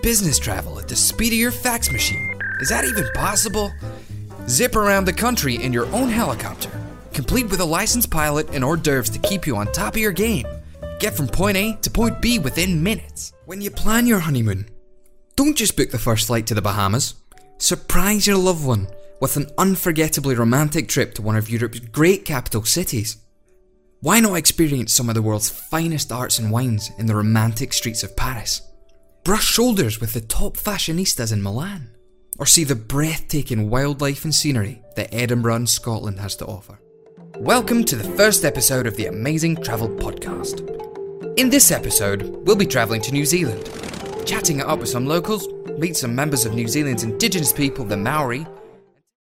business travel at the speed of your fax machine. Is that even possible? Zip around the country in your own helicopter, complete with a licensed pilot and hors d'oeuvres to keep you on top of your game. Get from point A to point B within minutes. When you plan your honeymoon, don't just book the first flight to the Bahamas. Surprise your loved one with an unforgettably romantic trip to one of Europe's great capital cities. Why not experience some of the world's finest arts and wines in the romantic streets of Paris? Brush shoulders with the top fashionistas in Milan? Or see the breathtaking wildlife and scenery that Edinburgh and Scotland has to offer? Welcome to the first episode of the Amazing Travel Podcast. In this episode, we'll be travelling to New Zealand, chatting it up with some locals, meet some members of New Zealand's indigenous people, the Maori,